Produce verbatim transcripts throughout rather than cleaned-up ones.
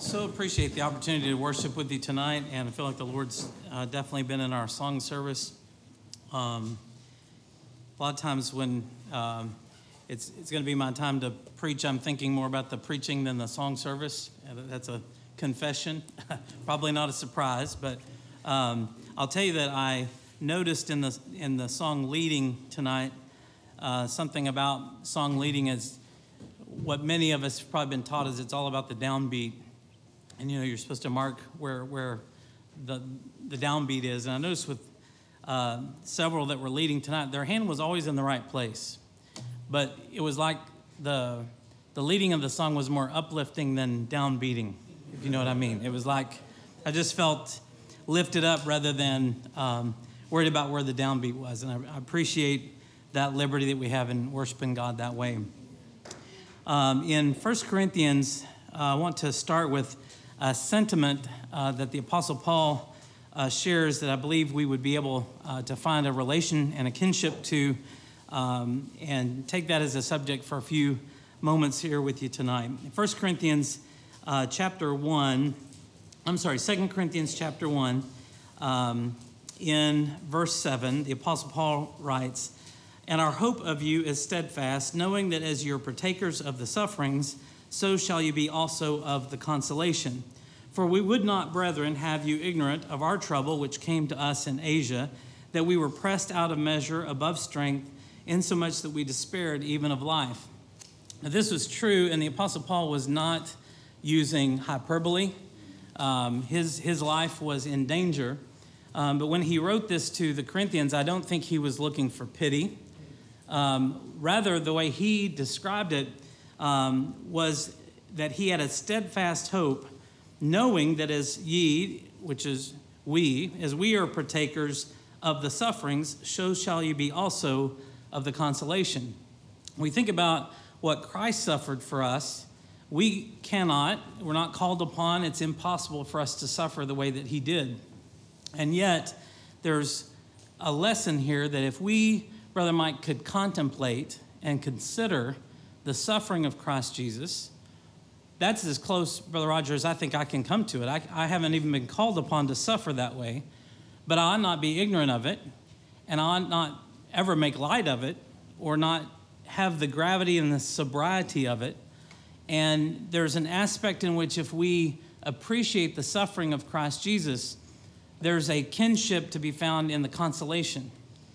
So appreciate the opportunity to worship with you tonight, and I feel like the Lord's uh, definitely been in our song service. Um, a lot of times when um, it's it's going to be my time to preach, I'm thinking more about the preaching than the song service. That's a confession, probably not a surprise, but um, I'll tell you that I noticed in the in the song leading tonight uh, something about song leading is what many of us have probably been taught is it's all about the downbeat. And, you know, you're supposed to mark where where the the downbeat is. And I noticed with uh, several that were leading tonight, their hand was always in the right place. But it was like the the leading of the song was more uplifting than downbeating, if you know what I mean. It was like I just felt lifted up rather than um, worried about where the downbeat was. And I, I appreciate that liberty that we have in worshiping God that way. Um, in First Corinthians, uh, I want to start with a sentiment uh, that the Apostle Paul uh, shares that I believe we would be able uh, to find a relation and a kinship to, um, and take that as a subject for a few moments here with you tonight. First Corinthians uh, chapter one, I'm sorry, Second Corinthians chapter one, um, in verse seven, the Apostle Paul writes, "And our hope of you is steadfast, knowing that as you're partakers of the sufferings, so shall you be also of the consolation. For we would not, brethren, have you ignorant of our trouble which came to us in Asia, that we were pressed out of measure above strength, insomuch that we despaired even of life." Now, this was true, and the Apostle Paul was not using hyperbole. Um, his, his life was in danger. Um, but when he wrote this to the Corinthians, I don't think he was looking for pity. Um, rather, the way he described it um, was that he had a steadfast hope, knowing that as ye, which is we, as we are partakers of the sufferings, so shall you be also of the consolation. When we think about what Christ suffered for us, we cannot, we're not called upon, it's impossible for us to suffer the way that he did. And yet, there's a lesson here that if we, Brother Mike, could contemplate and consider the suffering of Christ Jesus, that's as close, Brother Roger, as I think I can come to it. I, I haven't even been called upon to suffer that way, but I ought not be ignorant of it, and I ought not ever make light of it or not have the gravity and the sobriety of it. And there's an aspect in which if we appreciate the suffering of Christ Jesus, there's a kinship to be found in the consolation.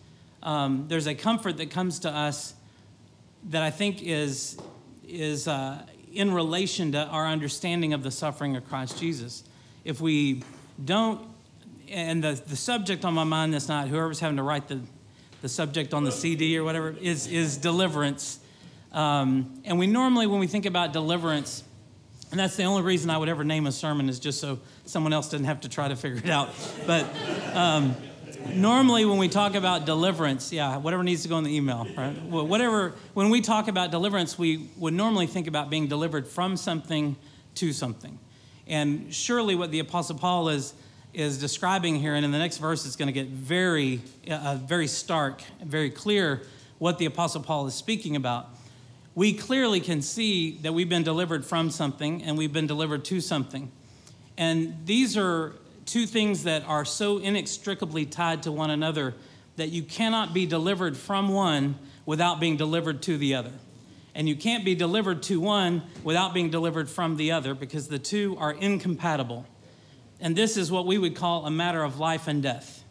Um, there's a comfort that comes to us that I think is, is uh, in relation to our understanding of the suffering of Christ Jesus. If we don't, and the, the subject on my mind this night, whoever's having to write the, the subject on the C D or whatever, is, is deliverance. Um, and we normally, when we think about deliverance, and that's the only reason I would ever name a sermon is just so someone else doesn't have to try to figure it out. But um, normally when we talk about deliverance, yeah, whatever needs to go in the email, right? Well, whatever, when we talk about deliverance, we would normally think about being delivered from something to something. And surely what the Apostle Paul is is describing here, and in the next verse it's going to get very, uh, very stark, very clear what the Apostle Paul is speaking about. We clearly can see that we've been delivered from something and we've been delivered to something. And these are two things that are so inextricably tied to one another that you cannot be delivered from one without being delivered to the other. And you can't be delivered to one without being delivered from the other because the two are incompatible. And this is what we would call a matter of life and death,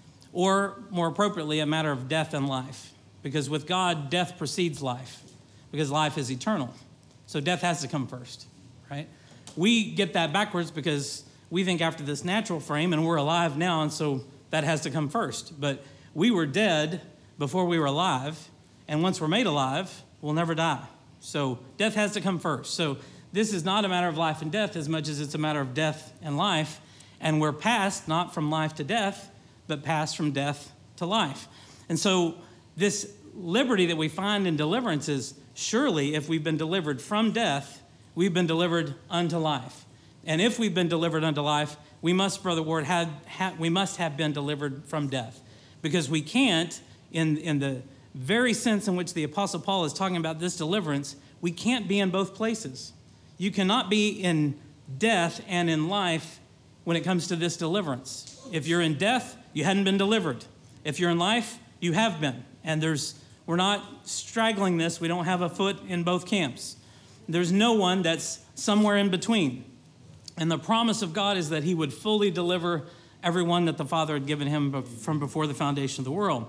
or more appropriately, a matter of death and life. Because with God, death precedes life, because life is eternal. So death has to come first, right? We get that backwards because we think after this natural frame and we're alive now, and so that has to come first. But we were dead before we were alive, and once we're made alive, we'll never die. So death has to come first. So this is not a matter of life and death as much as it's a matter of death and life, and we're passed not from life to death, but passed from death to life. And so this liberty that we find in deliverance is surely if we've been delivered from death, we've been delivered unto life. And if we've been delivered unto life, we must, Brother Ward, have, have, we must have been delivered from death. Because we can't, in, in the very sense in which the Apostle Paul is talking about this deliverance, we can't be in both places. You cannot be in death and in life when it comes to this deliverance. If you're in death, you hadn't been delivered. If you're in life, you have been. And there's we're not straggling this. We don't have a foot in both camps. There's no one that's somewhere in between. And the promise of God is that he would fully deliver everyone that the Father had given him from before the foundation of the world.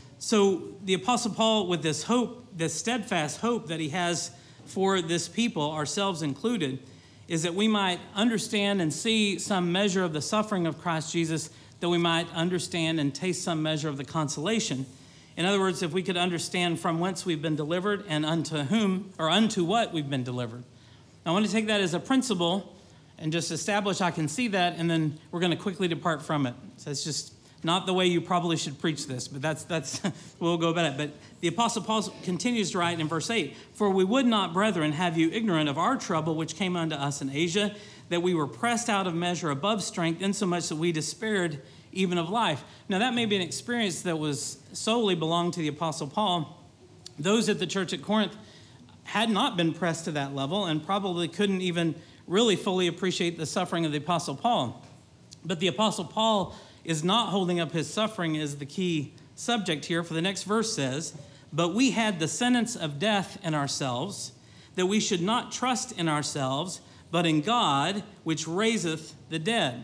So the Apostle Paul, with this hope, this steadfast hope that he has for this people, ourselves included, is that we might understand and see some measure of the suffering of Christ Jesus, that we might understand and taste some measure of the consolation. In other words, if we could understand from whence we've been delivered and unto whom or unto what we've been delivered. Now, I want to take that as a principle and just establish I can see that, and then we're going to quickly depart from it. So it's just not the way you probably should preach this, but that's that's we'll go about it. But the Apostle Paul continues to write in verse eight, "For we would not, brethren, have you ignorant of our trouble which came unto us in Asia, that we were pressed out of measure above strength, insomuch that we despaired even of life." Now, that may be an experience that was solely belonged to the Apostle Paul. Those at the church at Corinth had not been pressed to that level and probably couldn't even really fully appreciate the suffering of the Apostle Paul. But the Apostle Paul is not holding up his suffering as the key subject here, for the next verse says, "But we had the sentence of death in ourselves, that we should not trust in ourselves, but in God, which raiseth the dead."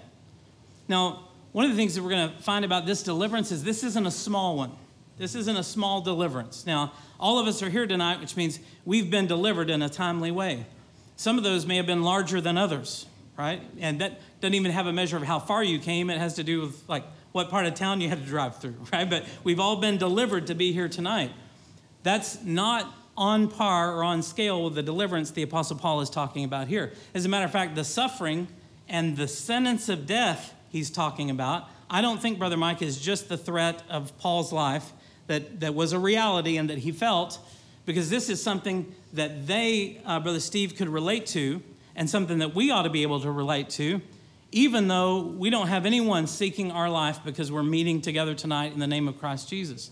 Now, one of the things that we're going to find about this deliverance is this isn't a small one. This isn't a small deliverance. Now, all of us are here tonight, which means we've been delivered in a timely way. Some of those may have been larger than others, right? And that doesn't even have a measure of how far you came. It has to do with, like, what part of town you had to drive through, right? But we've all been delivered to be here tonight. That's not on par or on scale with the deliverance the Apostle Paul is talking about here. As a matter of fact, the suffering and the sentence of death he's talking about, I don't think, Brother Mike, is just the threat of Paul's life that, that was a reality and that he felt, because this is something that they, uh, Brother Steve, could relate to, and something that we ought to be able to relate to, even though we don't have anyone seeking our life because we're meeting together tonight in the name of Christ Jesus.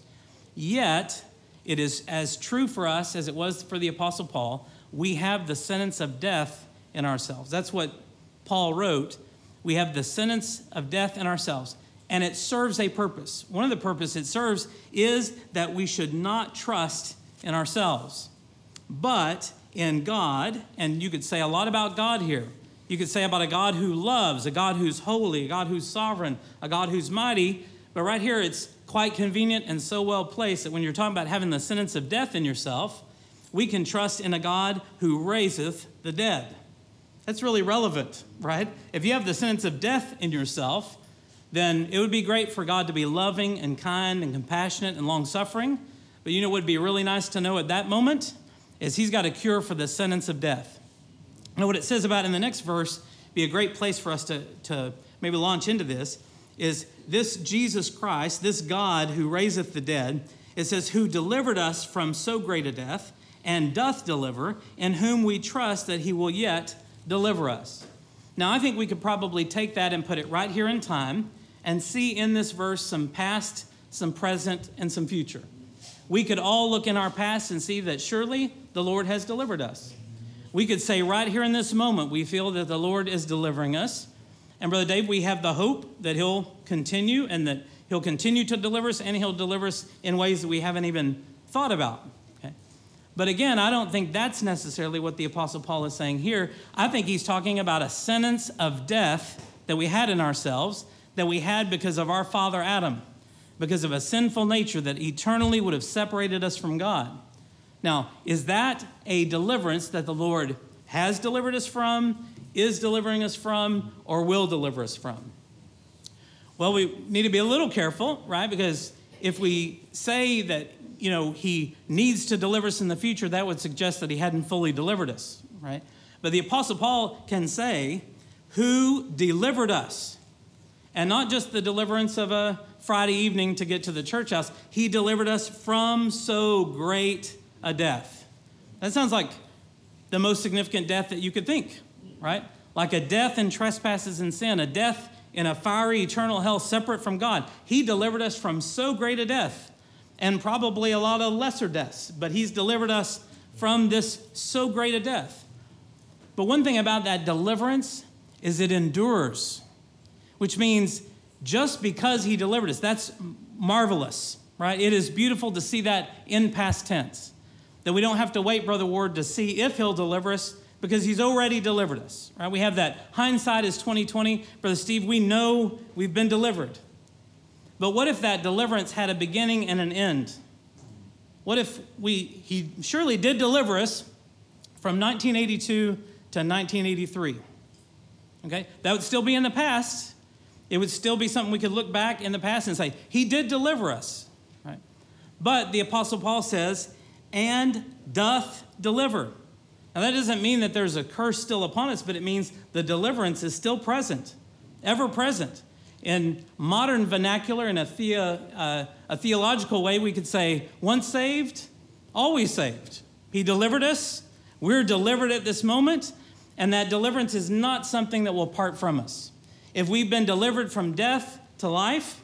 Yet, it is as true for us as it was for the Apostle Paul. We have the sentence of death in ourselves. That's what Paul wrote. We have the sentence of death in ourselves, and it serves a purpose. One of the purposes it serves is that we should not trust in ourselves, but in God. And you could say a lot about God here. You could say about a God who loves, a God who's holy, a God who's sovereign, a God who's mighty. But right here, it's quite convenient and so well placed that when you're talking about having the sentence of death in yourself, we can trust in a God who raiseth the dead. That's really relevant, right? If you have the sentence of death in yourself, then it would be great for God to be loving and kind and compassionate and long-suffering. But you know what would be really nice to know at that moment is he's got a cure for the sentence of death. Now, what it says about in the next verse, be a great place for us to, to maybe launch into this, is this Jesus Christ, this God who raiseth the dead, it says, who delivered us from so great a death, and doth deliver, in whom we trust that he will yet deliver us. Now, I think we could probably take that and put it right here in time and see in this verse some past, some present, and some future. We could all look in our past and see that surely the Lord has delivered us. We could say right here in this moment, we feel that the Lord is delivering us. And Brother Dave, we have the hope that he'll continue and that he'll continue to deliver us, and he'll deliver us in ways that we haven't even thought about. Okay? But again, I don't think that's necessarily what the Apostle Paul is saying here. I think he's talking about a sentence of death that we had in ourselves, that we had because of our father Adam, because of a sinful nature that eternally would have separated us from God. Now, is that a deliverance that the Lord has delivered us from, is delivering us from, or will deliver us from? Well, we need to be a little careful, right? Because if we say that, you know, he needs to deliver us in the future, that would suggest that he hadn't fully delivered us, right? But the Apostle Paul can say, who delivered us? And not just the deliverance of a Friday evening to get to the church house. He delivered us from so great a death. That sounds like the most significant death that you could think, right? Like a death in trespasses and sin, a death in a fiery eternal hell separate from God. He delivered us from so great a death, and probably a lot of lesser deaths, but he's delivered us from this so great a death. But one thing about that deliverance is it endures, which means just because he delivered us, that's marvelous, right? It is beautiful to see that in past tense, that we don't have to wait, Brother Ward, to see if he'll deliver us, because he's already delivered us, right? We have that hindsight is twenty twenty. Brother Steve, we know we've been delivered. But what if that deliverance had a beginning and an end? What if we, he surely did deliver us from nineteen eighty-two to nineteen eighty-three, okay? That would still be in the past. It would still be something we could look back in the past and say, he did deliver us, right? But the Apostle Paul says, and doth deliver. Now, that doesn't mean that there's a curse still upon us, but it means the deliverance is still present, ever present. In modern vernacular, in a, theo, uh, a theological way, we could say, once saved, always saved. He delivered us. We're delivered at this moment, and that deliverance is not something that will part from us. If we've been delivered from death to life,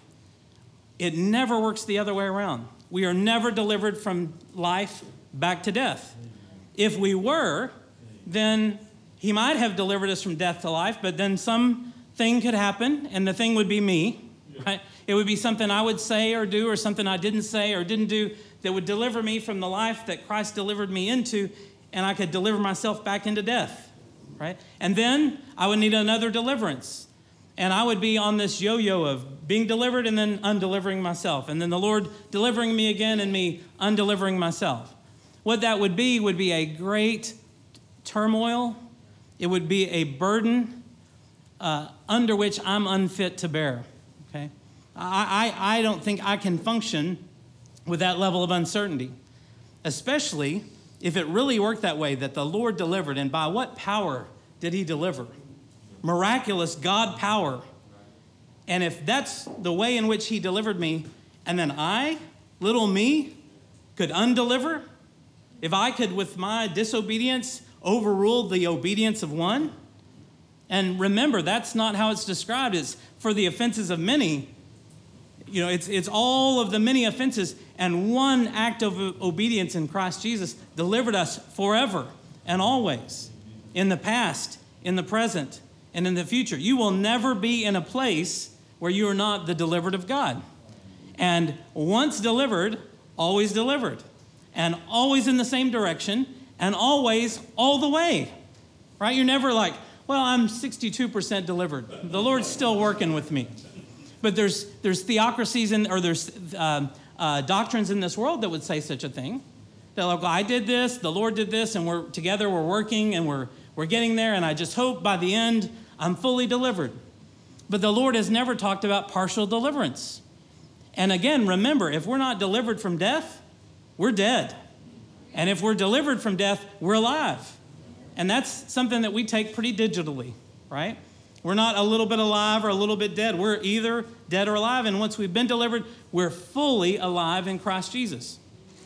it never works the other way around. We are never delivered from life back to death. If we were, then he might have delivered us from death to life, but then something could happen, and the thing would be me, right? It would be something I would say or do, or something I didn't say or didn't do that would deliver me from the life that Christ delivered me into, and I could deliver myself back into death, right? And then I would need another deliverance, and I would be on this yo-yo of being delivered and then undelivering myself, and then the Lord delivering me again and me undelivering myself. What that would be would be a great turmoil. It would be a burden uh, under which I'm unfit to bear, okay? I, I, I don't think I can function with that level of uncertainty, especially if it really worked that way, that the Lord delivered. And by what power did he deliver? Miraculous God power. And if that's the way in which he delivered me, and then I, little me, could undeliver, if I could, with my disobedience, overrule the obedience of one, and remember, that's not how it's described. It's for the offenses of many. You know, it's it's all of the many offenses, and one act of obedience in Christ Jesus delivered us forever and always, in the past, in the present, and in the future. You will never be in a place where you are not the delivered of God. And once delivered, always delivered. And always in the same direction, and always all the way, right? You're never like, well, I'm sixty-two percent delivered. The Lord's still working with me. But there's there's theocracies in, or there's uh, uh, doctrines in this world that would say such a thing. They're like, well, I did this, the Lord did this, and we're together, we're working, and we're we're getting there, and I just hope by the end I'm fully delivered. But the Lord has never talked about partial deliverance. And again, remember, if we're not delivered from death, we're dead. And if we're delivered from death, we're alive. And that's something that we take pretty digitally, right? We're not a little bit alive or a little bit dead. We're either dead or alive. And once we've been delivered, we're fully alive in Christ Jesus.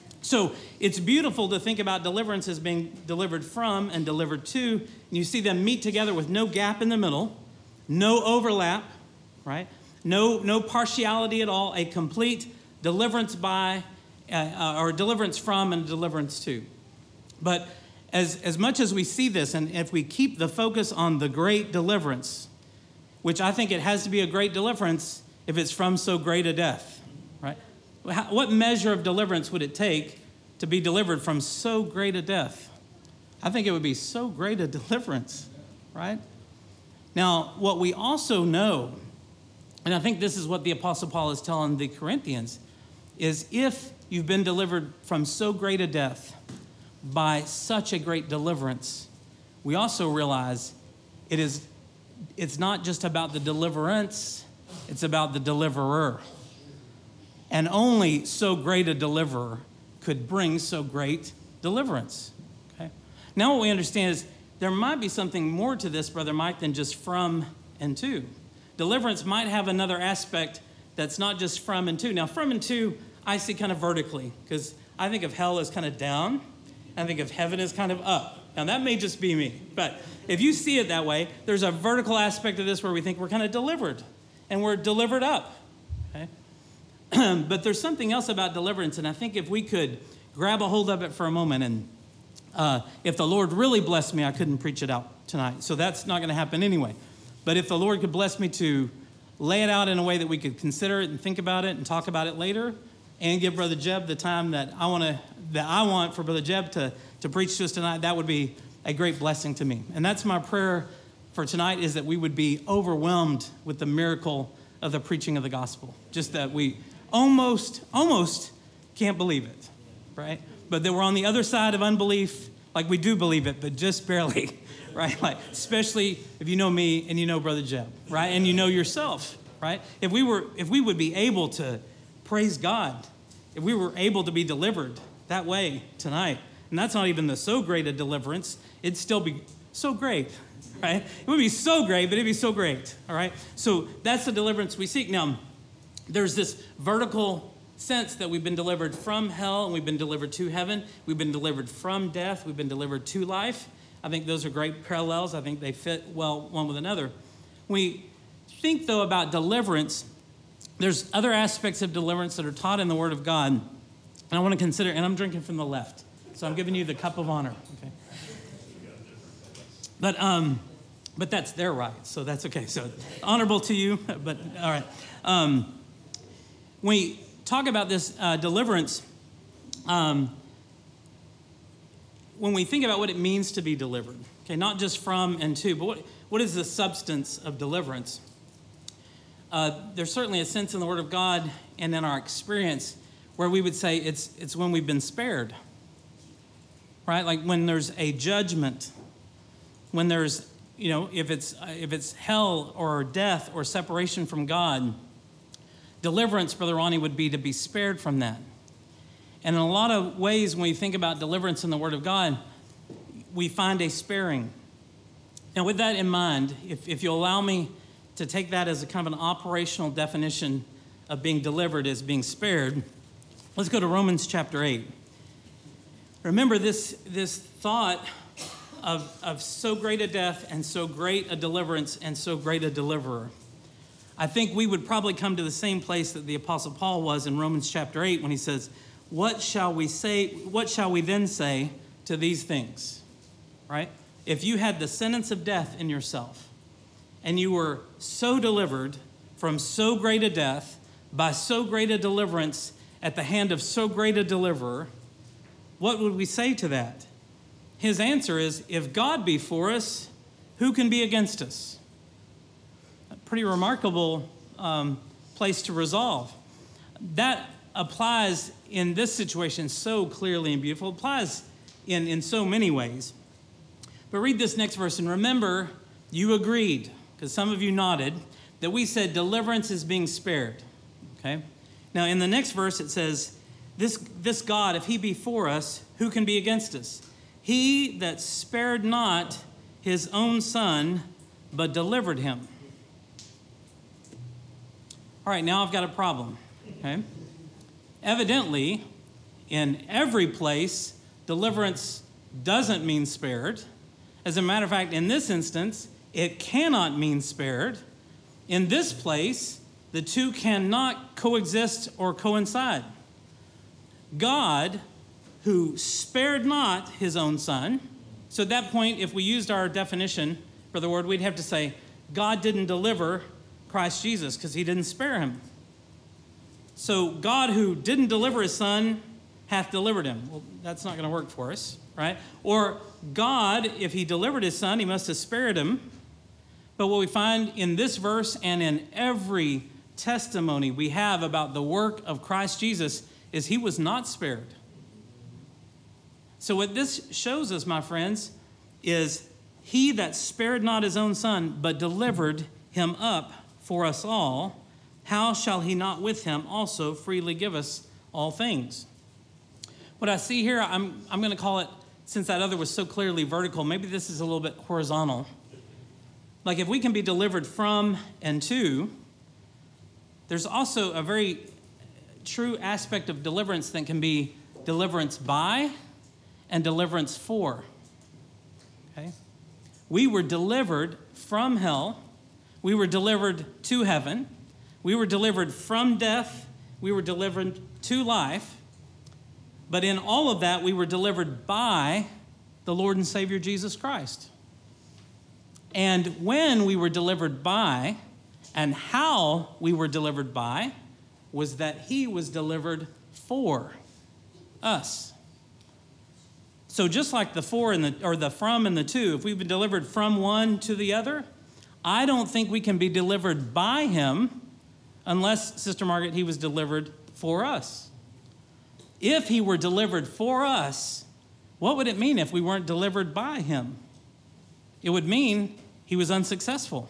So it's beautiful to think about deliverance as being delivered from and delivered to. And you see them meet together with no gap in the middle, no overlap, right? No, no partiality at all, a complete deliverance by Uh, or deliverance from and deliverance to. But as, as much as we see this, and if we keep the focus on the great deliverance, which I think it has to be a great deliverance if it's from so great a death, right? How, what measure of deliverance would it take to be delivered from so great a death? I think it would be so great a deliverance, right? Now, what we also know, and I think this is what the Apostle Paul is telling the Corinthians, is if you've been delivered from so great a death by such a great deliverance, we also realize it is, it's not just about the deliverance, it's about the deliverer. And only so great a deliverer could bring so great deliverance. Okay? Now what we understand is there might be something more to this, Brother Mike, than just from and to. Deliverance might have another aspect that's not just from and to. Now, from and to, I see kind of vertically, because I think of hell as kind of down, and I think of heaven as kind of up. Now, that may just be me, but if you see it that way, there's a vertical aspect of this where we think we're kind of delivered, and we're delivered up, okay? But there's something else about deliverance, and I think if we could grab a hold of it for a moment, and uh, if the Lord really blessed me, I couldn't preach it out tonight, so that's not going to happen anyway. But if the Lord could bless me to lay it out in a way that we could consider it and think about it and talk about it later, and give Brother Jeb the time that I want to that I want for Brother Jeb to, to preach to us tonight, that would be a great blessing to me. And that's my prayer for tonight, is that we would be overwhelmed with the miracle of the preaching of the gospel. Just that we almost, almost can't believe it, right? But that we're on the other side of unbelief, like we do believe it, but just barely, right? Like, especially if you know me and you know Brother Jeb, right? And you know yourself, right? If we were, if we would be able to praise God, if we were able to be delivered that way tonight, and that's not even the so great a deliverance, it'd still be so great, right? It would be so great, but it'd be so great, all right? So that's the deliverance we seek. Now, there's this vertical sense that we've been delivered from hell and we've been delivered to heaven. We've been delivered from death. We've been delivered to life. I think those are great parallels. I think they fit well one with another. We think, though, about deliverance. There's other aspects of deliverance that are taught in the Word of God, and I want to consider, and I'm drinking from the left, so I'm giving you the cup of honor, okay? But um, but that's their right, so that's okay. So honorable to you, but all right. Um, when we talk about this uh, deliverance, um, when we think about what it means to be delivered, okay, not just from and to, but what, what is the substance of deliverance? Uh, there's certainly a sense in the Word of God and in our experience where we would say it's it's when we've been spared, right? Like when there's a judgment, when there's, you know, if it's if it's hell or death or separation from God, deliverance, Brother Ronnie, would be to be spared from that. And in a lot of ways, when we think about deliverance in the Word of God, we find a sparing. Now, with that in mind, if, if you'll allow me to take that as a kind of an operational definition of being delivered as being spared, let's go to Romans chapter eight. Remember this, this thought of, of so great a death and so great a deliverance and so great a deliverer. I think we would probably come to the same place that the Apostle Paul was in Romans chapter eight when he says, what shall we say, what shall we then say to these things, right? If you had the sentence of death in yourself and you were so delivered from so great a death by so great a deliverance at the hand of so great a deliverer, what would we say to that? His answer is, if God be for us, who can be against us? A pretty remarkable um, place to resolve. That applies in this situation so clearly and beautiful. It applies in, in so many ways. But read this next verse and remember, you agreed, because some of you nodded, that we said deliverance is being spared. Okay? Now, in the next verse, it says, this, this God, if he be for us, who can be against us? He that spared not his own son, but delivered him. All right, now I've got a problem. Okay? Evidently, in every place, deliverance doesn't mean spared. As a matter of fact, in this instance, it cannot mean spared. In this place, the two cannot coexist or coincide. God, who spared not his own son, so at that point, if we used our definition for the word, we'd have to say, God didn't deliver Christ Jesus because he didn't spare him. So God, who didn't deliver his son, hath delivered him. Well, that's not going to work for us, right? Or God, if he delivered his son, he must have spared him. But what we find in this verse and in every testimony we have about the work of Christ Jesus is he was not spared. So what this shows us, my friends, is he that spared not his own son, but delivered him up for us all, how shall he not with him also freely give us all things? What I see here, I'm, I'm going to call it, since that other was so clearly vertical, maybe this is a little bit horizontal. Like if we can be delivered from and to, there's also a very true aspect of deliverance that can be deliverance by and deliverance for. Okay? We were delivered from hell. We were delivered to heaven. We were delivered from death. We were delivered to life. But in all of that, we were delivered by the Lord and Savior Jesus Christ. And when we were delivered by, and how we were delivered by, was that he was delivered for us. So just like the for and the, or the from and the to, if we've been delivered from one to the other, I don't think we can be delivered by him unless, Sister Margaret, he was delivered for us. If he were delivered for us, what would it mean if we weren't delivered by him? It would mean he was unsuccessful.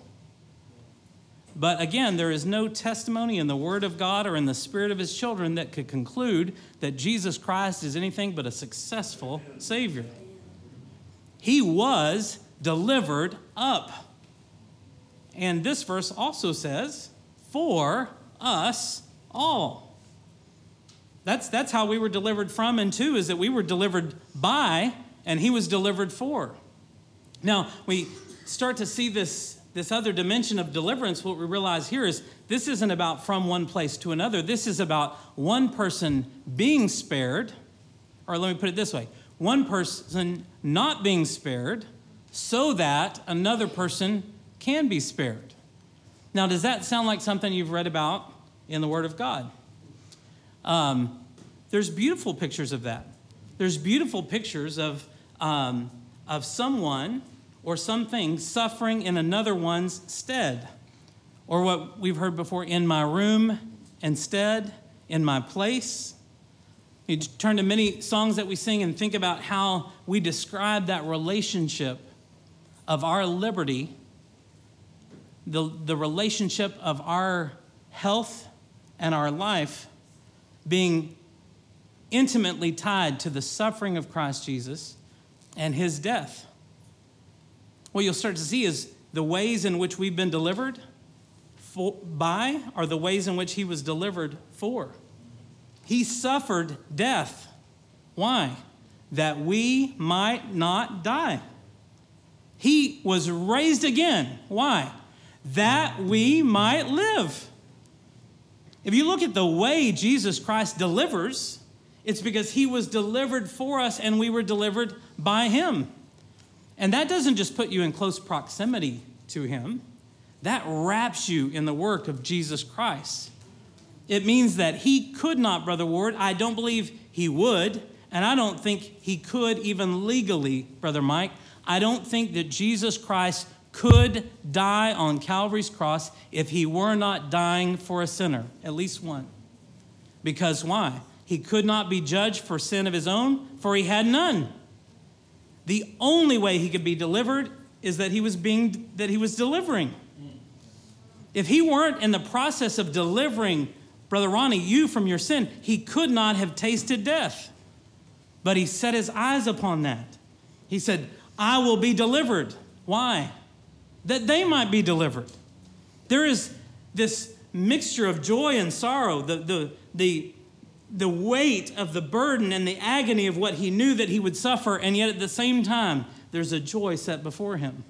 But again, there is no testimony in the Word of God or in the Spirit of his children that could conclude that Jesus Christ is anything but a successful Savior. He was delivered up. And this verse also says, for us all. That's, that's how we were delivered from and to, is that we were delivered by, and he was delivered for. Now, we start to see this This other dimension of deliverance. What we realize here is this isn't about from one place to another. This is about one person being spared, or let me put it this way, one person not being spared so that another person can be spared. Now, does that sound like something you've read about in the Word of God? Um, there's beautiful pictures of that. There's beautiful pictures of, um, of someone or something suffering in another one's stead. Or what we've heard before, in my room instead, in my place. You turn to many songs that we sing and think about how we describe that relationship of our liberty, the, the relationship of our health and our life being intimately tied to the suffering of Christ Jesus and his death. What you'll start to see is the ways in which we've been delivered for, by are the ways in which he was delivered for. He suffered death. Why? That we might not die. He was raised again. Why? That we might live. If you look at the way Jesus Christ delivers, it's because he was delivered for us and we were delivered by him. And that doesn't just put you in close proximity to him. That wraps you in the work of Jesus Christ. It means that he could not, Brother Ward, I don't believe he would, and I don't think he could even legally, Brother Mike. I don't think that Jesus Christ could die on Calvary's cross if he were not dying for a sinner, at least one. Because why? He could not be judged for sin of his own, for he had none. The only way he could be delivered is that he was being that he was delivering. If he weren't in the process of delivering, Brother Ronnie, you from your sin, he could not have tasted death. But he set his eyes upon that. He said, I will be delivered. Why? That they might be delivered. There is this mixture of joy and sorrow, the the the the weight of the burden and the agony of what he knew that he would suffer, and yet at the same time, there's a joy set before him.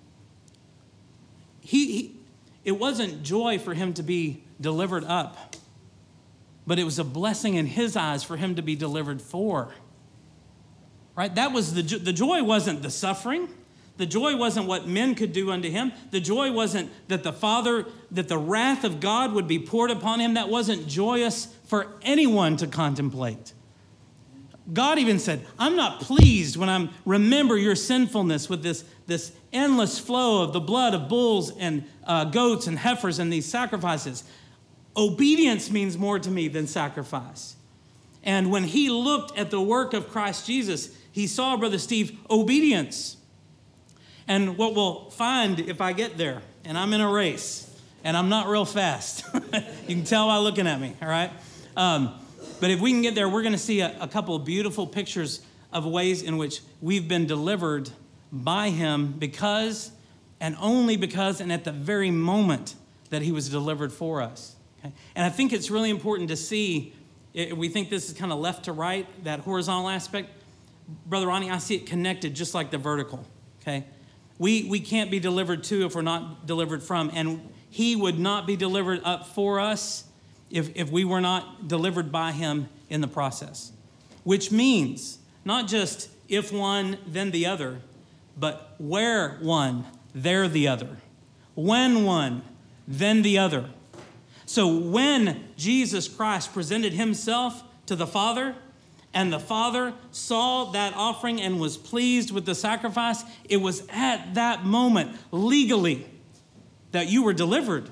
He, he, it wasn't joy for him to be delivered up, but it was a blessing in his eyes for him to be delivered for. Right? That was the the joy wasn't the suffering. The joy wasn't what men could do unto him. The joy wasn't that the Father, that the wrath of God would be poured upon him. That wasn't joyous for anyone to contemplate. God even said, I'm not pleased when I remember your sinfulness with this, this endless flow of the blood of bulls and uh, goats and heifers and these sacrifices. Obedience means more to me than sacrifice. And when he looked at the work of Christ Jesus, he saw, Brother Steve, obedience. And what we'll find if I get there, and I'm in a race, and I'm not real fast. You can tell by looking at me, all right? Um, but if we can get there, we're going to see a, a couple of beautiful pictures of ways in which we've been delivered by him because, and only because, and at the very moment that he was delivered for us. Okay? And I think it's really important to see, it, we think this is kind of left to right, that horizontal aspect. Brother Ronnie, I see it connected just like the vertical, okay? We we can't be delivered to if we're not delivered from. And he would not be delivered up for us if, if we were not delivered by him in the process. Which means not just if one, then the other, but where one, there the other. When one, then the other. So when Jesus Christ presented himself to the Father, and the Father saw that offering and was pleased with the sacrifice, it was at that moment, legally, that you were delivered.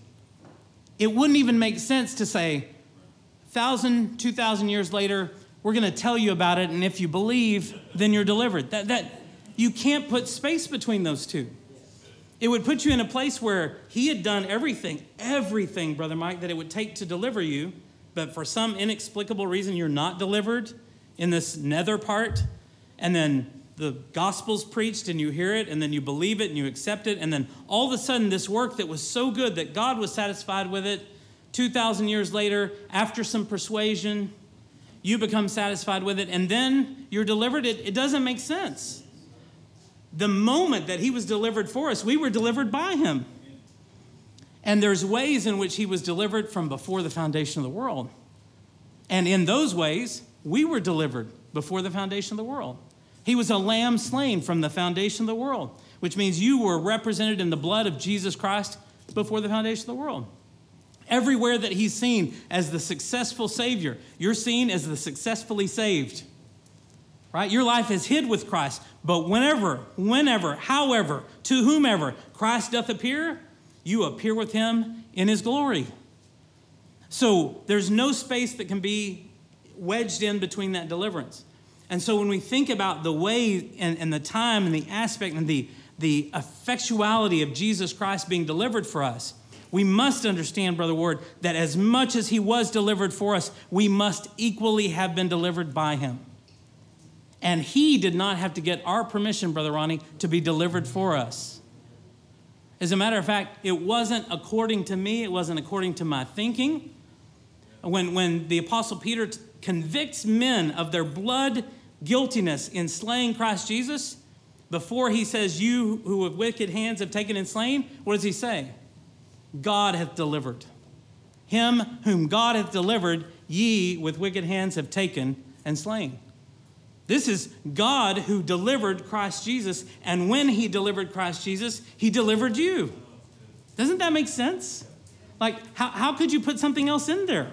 It wouldn't even make sense to say, thousand, two thousand years later, we're going to tell you about it, and if you believe, then you're delivered. That that you can't put space between those two. It would put you in a place where he had done everything, everything, Brother Mike, that it would take to deliver you, but for some inexplicable reason, you're not delivered in this nether part, and then the gospel's preached, and you hear it, and then you believe it, and you accept it, and then all of a sudden, this work that was so good that God was satisfied with it, two thousand years later, after some persuasion, you become satisfied with it, and then you're delivered. It, it doesn't make sense. The moment that he was delivered for us, we were delivered by him. And there's ways in which he was delivered from before the foundation of the world. And in those ways, we were delivered before the foundation of the world. He was a lamb slain from the foundation of the world, which means you were represented in the blood of Jesus Christ before the foundation of the world. Everywhere that he's seen as the successful Savior, you're seen as the successfully saved. Right? Your life is hid with Christ. But whenever, whenever, however, to whomever Christ doth appear, you appear with him in his glory. So there's no space that can be wedged in between that deliverance. And so when we think about the way and, and the time and the aspect and the, the effectuality of Jesus Christ being delivered for us, we must understand, Brother Ward, that as much as he was delivered for us, we must equally have been delivered by him. And he did not have to get our permission, Brother Ronnie, to be delivered for us. As a matter of fact, it wasn't according to me. It wasn't according to my thinking. When, when the Apostle Peter t- convicts men of their blood guiltiness in slaying Christ Jesus, before he says, you who with wicked hands have taken and slain, what does he say? God hath delivered. Him whom God hath delivered, ye with wicked hands have taken and slain. This is God who delivered Christ Jesus, and when he delivered Christ Jesus, he delivered you. Doesn't that make sense? Like, how, how could you put something else in there?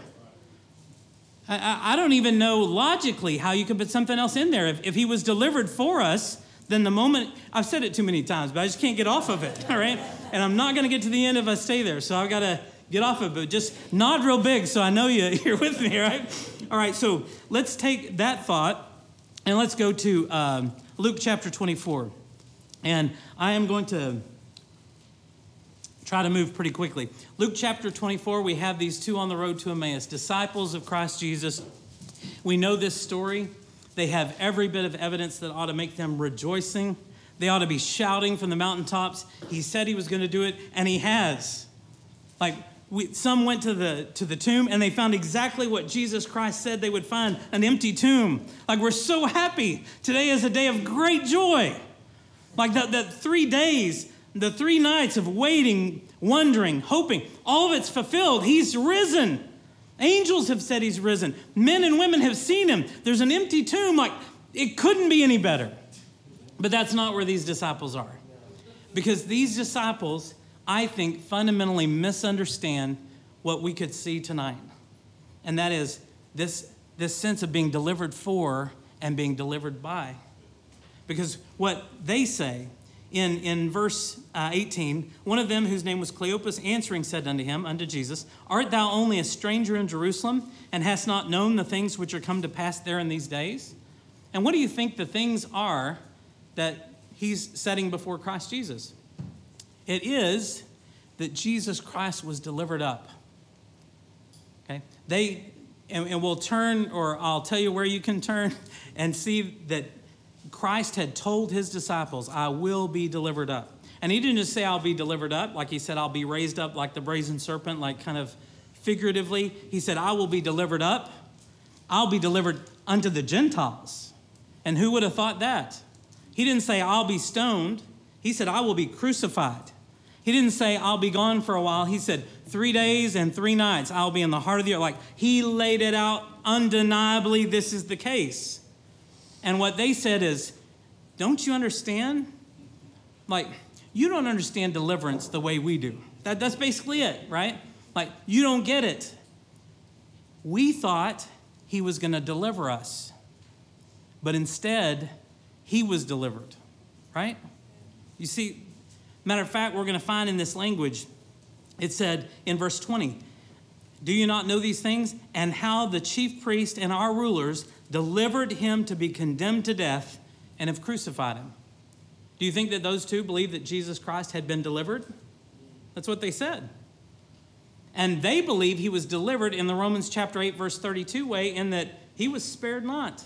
I, I don't even know logically how you could put something else in there. If, if he was delivered for us, then the moment, I've said it too many times, but I just can't get off of it, all right? And I'm not going to get to the end if I stay there, so I've got to get off of it. Just nod real big so I know you, you're with me, all right? All right, so let's take that thought. And let's go to um, Luke chapter twenty-four. And I am going to try to move pretty quickly. Luke chapter twenty-four, we have these two on the road to Emmaus, disciples of Christ Jesus. We know this story. They have every bit of evidence that ought to make them rejoicing. They ought to be shouting from the mountaintops. He said he was going to do it, and he has. Like, We, some went to the to the tomb and they found exactly what Jesus Christ said they would find, an empty tomb. Like, we're so happy. Today is a day of great joy. Like that, that three days, the three nights of waiting, wondering, hoping, all of it's fulfilled. He's risen. Angels have said he's risen. Men and women have seen him. There's an empty tomb. Like, it couldn't be any better. But that's not where these disciples are. Because these disciples, I think, fundamentally misunderstand what we could see tonight. And that is this, this sense of being delivered for and being delivered by. Because what they say in, in verse uh, eighteen, one of them whose name was Cleopas answering said unto him, unto Jesus, art thou only a stranger in Jerusalem and hast not known the things which are come to pass there in these days? And what do you think the things are that he's setting before Christ Jesus? It is that Jesus Christ was delivered up. Okay? They, and, and we'll turn, or I'll tell you where you can turn and see that Christ had told his disciples, I will be delivered up. And he didn't just say, I'll be delivered up. Like he said, I'll be raised up like the brazen serpent, like kind of figuratively. He said, I will be delivered up. I'll be delivered unto the Gentiles. And who would have thought that? He didn't say, I'll be stoned. He said, I will be crucified. He didn't say, I'll be gone for a while. He said, three days and three nights, I'll be in the heart of the earth. Like, he laid it out undeniably, this is the case. And what they said is, don't you understand? Like, you don't understand deliverance the way we do. That, that's basically it, right? Like, you don't get it. We thought he was going to deliver us, but instead, he was delivered, right? You see, matter of fact, we're going to find in this language, it said in verse twenty, do you not know these things? And how the chief priest and our rulers delivered him to be condemned to death and have crucified him. Do you think that those two believed that Jesus Christ had been delivered? That's what they said. And they believe he was delivered in the Romans chapter eight, verse thirty-two way, in that he was spared not.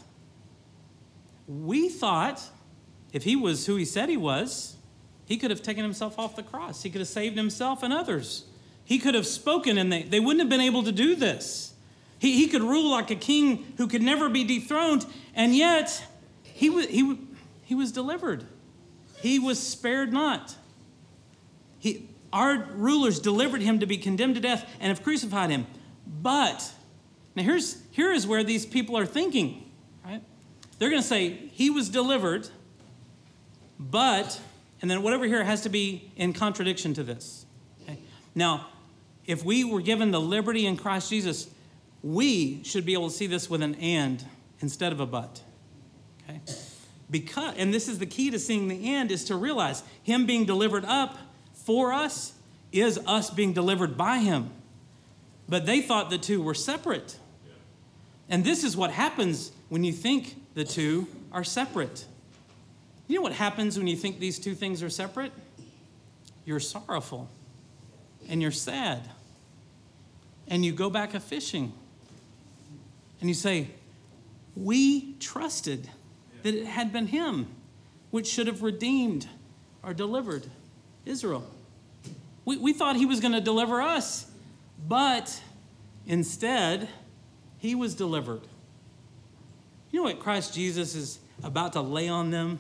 We thought if he was who he said he was, he could have taken himself off the cross. He could have saved himself and others. He could have spoken and they, they wouldn't have been able to do this. He, he could rule like a king who could never be dethroned, and yet he was, he, he was delivered. He was spared not. He, our rulers delivered him to be condemned to death and have crucified him. But, now here's, here is where these people are thinking, right? They're going to say, he was delivered, but, and then whatever here has to be in contradiction to this. Okay? Now, if we were given the liberty in Christ Jesus, we should be able to see this with an and instead of a but. Okay? Because, and this is the key to seeing the and, is to realize him being delivered up for us is us being delivered by him. But they thought the two were separate. And this is what happens when you think the two are separate. You know what happens when you think these two things are separate? You're sorrowful and you're sad. And you go back a fishing. And you say, we trusted that it had been him which should have redeemed or delivered Israel. We, we thought he was going to deliver us, but instead, he was delivered. You know what Christ Jesus is about to lay on them?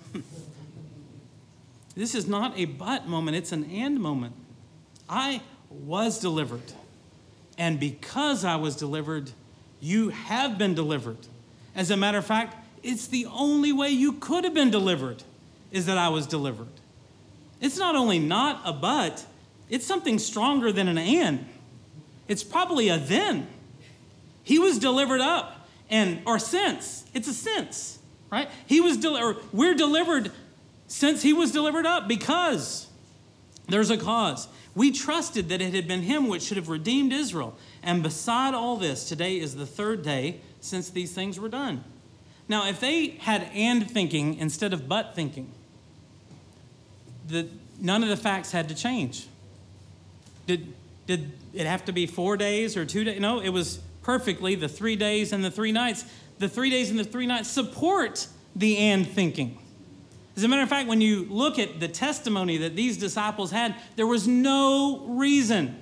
This is not a but moment, it's an and moment. I was delivered, and because I was delivered, you have been delivered. As a matter of fact, it's the only way you could have been delivered, is that I was delivered. It's not only not a but, it's something stronger than an and. It's probably a then. He was delivered up, and or since. It's a since, right? He was delivered. We're delivered since he was delivered up, because there's a cause. We trusted that it had been him which should have redeemed Israel. And beside all this, today is the third day since these things were done. Now, if they had and thinking instead of but thinking, the, none of the facts had to change. Did, did it have to be four days or two days? No, it was perfectly the three days and the three nights. The three days and the three nights support the and thinking. As a matter of fact, when you look at the testimony that these disciples had, there was no reason,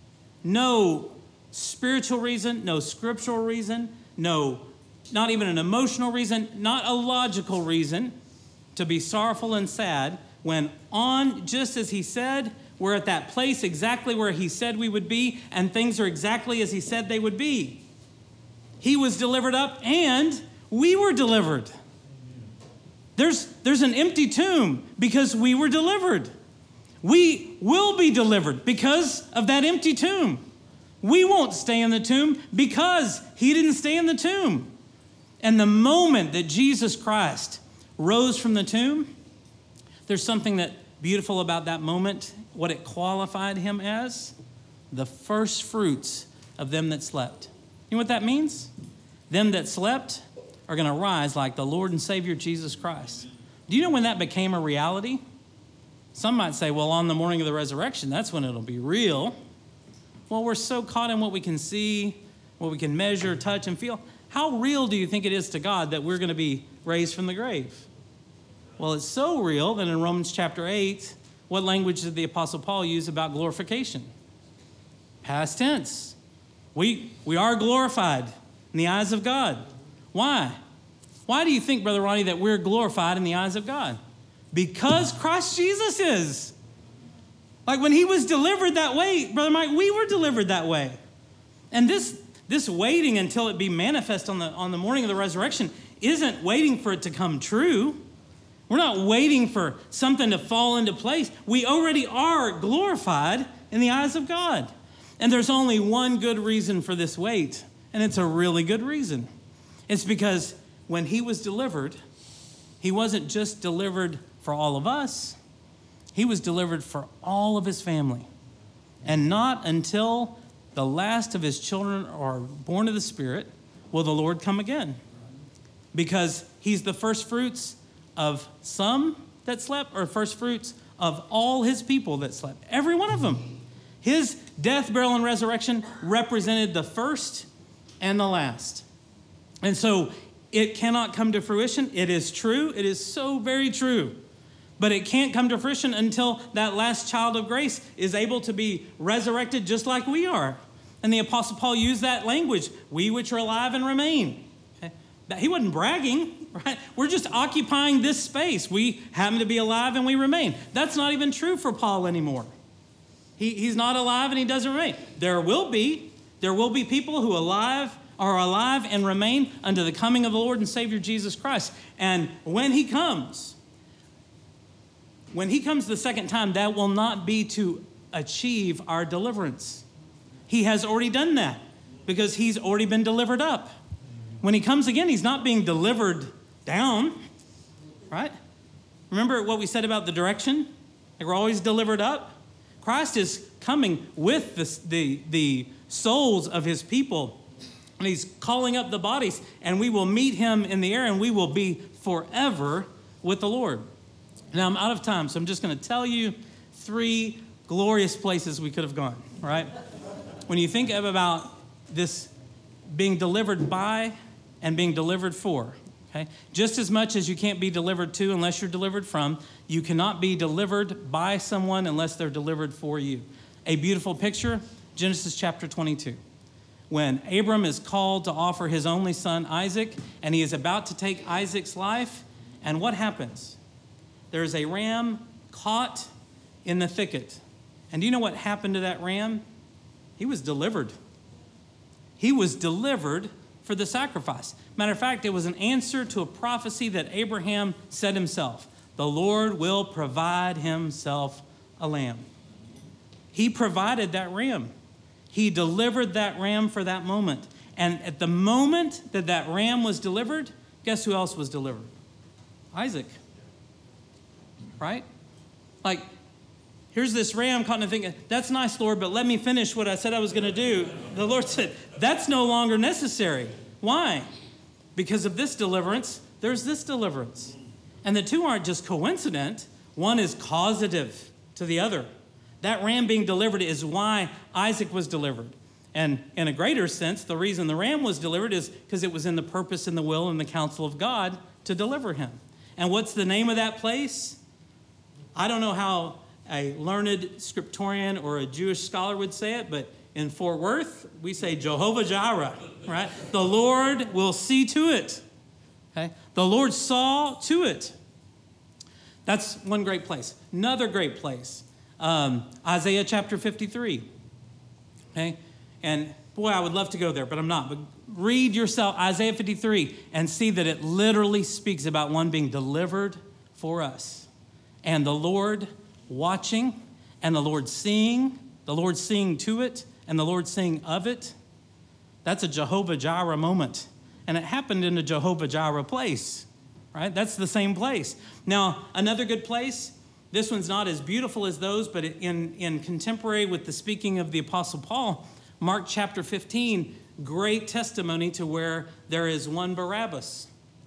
no spiritual reason, no scriptural reason, no, not even an emotional reason, not a logical reason to be sorrowful and sad when on, just as he said, we're at that place exactly where he said we would be, and things are exactly as he said they would be. He was delivered up, and we were delivered. There's, there's an empty tomb because we were delivered. We will be delivered because of that empty tomb. We won't stay in the tomb because he didn't stay in the tomb. And the moment that Jesus Christ rose from the tomb, there's something that beautiful about that moment, what it qualified him as, the first fruits of them that slept. You know what that means? Them that slept are going to rise like the Lord and Savior Jesus Christ. Do you know when that became a reality? Some might say, well, on the morning of the resurrection, that's when it'll be real. Well, we're so caught in what we can see, what we can measure, touch, and feel. How real do you think it is to God that we're going to be raised from the grave? Well, it's so real that in Romans chapter eight, what language did the Apostle Paul use about glorification? Past tense. We, we are glorified in the eyes of God. Why? Why do you think, Brother Ronnie, that we're glorified in the eyes of God? Because Christ Jesus is. Like when he was delivered that way, Brother Mike, we were delivered that way. And this, this waiting until it be manifest on the, on the morning of the resurrection isn't waiting for it to come true. We're not waiting for something to fall into place. We already are glorified in the eyes of God. And there's only one good reason for this wait, and it's a really good reason. It's because when he was delivered, he wasn't just delivered for all of us. He was delivered for all of his family. And not until the last of his children are born of the Spirit will the Lord come again. Because he's the first fruits of some that slept, or first fruits of all his people that slept. Every one of them. His death, burial, and resurrection represented the first and the last. And so it cannot come to fruition. It is true. It is so very true. But it can't come to fruition until that last child of grace is able to be resurrected just like we are. And the Apostle Paul used that language, we which are alive and remain. Okay? He wasn't bragging, right? We're just occupying this space. We happen to be alive and we remain. That's not even true for Paul anymore. He, he's not alive and he doesn't remain. There will be, there will be people who alive are alive and remain unto the coming of the Lord and Savior Jesus Christ. And when he comes, when he comes the second time, that will not be to achieve our deliverance. He has already done that because he's already been delivered up. When he comes again, he's not being delivered down, right? Remember what we said about the direction? Like we're always delivered up. Christ is coming with the, the, the souls of his people, and he's calling up the bodies, and we will meet him in the air, and we will be forever with the Lord. Now, I'm out of time, so I'm just going to tell you three glorious places we could have gone, right? When you think of about this being delivered by and being delivered for, okay? Just as much as you can't be delivered to unless you're delivered from, you cannot be delivered by someone unless they're delivered for you. A beautiful picture, Genesis chapter twenty-two. When Abram is called to offer his only son, Isaac, and he is about to take Isaac's life, and what happens? There is a ram caught in the thicket. And do you know what happened to that ram? He was delivered. He was delivered for the sacrifice. Matter of fact, it was an answer to a prophecy that Abraham said himself. The Lord will provide himself a lamb. He provided that ram. He delivered that ram for that moment. And at the moment that that ram was delivered, guess who else was delivered? Isaac. Right? Like, here's this ram caught in the thing. That's nice, Lord, but let me finish what I said I was going to do. The Lord said, that's no longer necessary. Why? Because of this deliverance, there's this deliverance. And the two aren't just coincident. One is causative to the other. That ram being delivered is why Isaac was delivered. And in a greater sense, the reason the ram was delivered is because it was in the purpose and the will and the counsel of God to deliver him. And what's the name of that place? I don't know how a learned scriptorian or a Jewish scholar would say it, but in Fort Worth, we say Jehovah Jireh, right? The Lord will see to it. Okay? The Lord saw to it. That's one great place. Another great place, um, Isaiah chapter fifty-three. Okay? And boy, I would love to go there, but I'm not. But read yourself Isaiah fifty-three and see that it literally speaks about one being delivered for us. And the Lord watching, and the Lord seeing, the Lord seeing to it, and the Lord seeing of it. That's a Jehovah Jireh moment. And it happened in a Jehovah Jireh place, right? That's the same place. Now, another good place, this one's not as beautiful as those, but in, in contemporary with the speaking of the Apostle Paul, Mark chapter fifteen, great testimony to where there is one Barabbas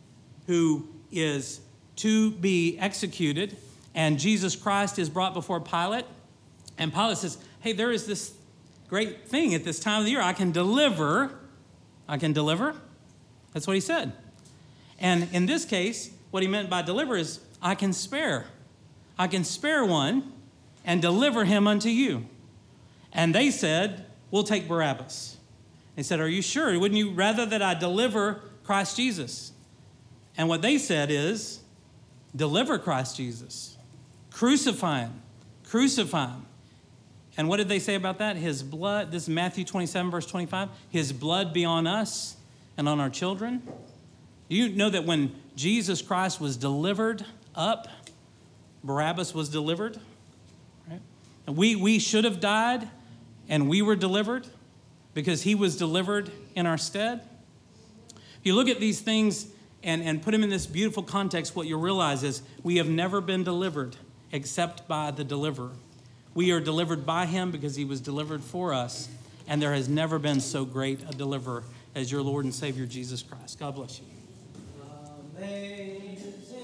who is to be executed. And Jesus Christ is brought before Pilate. And Pilate says, hey, there is this great thing at this time of the year. I can deliver. I can deliver. That's what he said. And in this case, what he meant by deliver is I can spare. I can spare one and deliver him unto you. And they said, we'll take Barabbas. They said, are you sure? Wouldn't you rather that I deliver Christ Jesus? And what they said is, deliver Christ Jesus. Crucify him. Crucify him. And what did they say about that? His blood, this is Matthew twenty-seven, verse twenty-five. His blood be on us and on our children. Do you know that when Jesus Christ was delivered up, Barabbas was delivered. Right? And we, we should have died, and we were delivered because he was delivered in our stead. If you look at these things and, and put them in this beautiful context, what you'll realize is we have never been delivered except by the deliverer. We are delivered by him because he was delivered for us, and there has never been so great a deliverer as your Lord and Savior, Jesus Christ. God bless you. Amazing.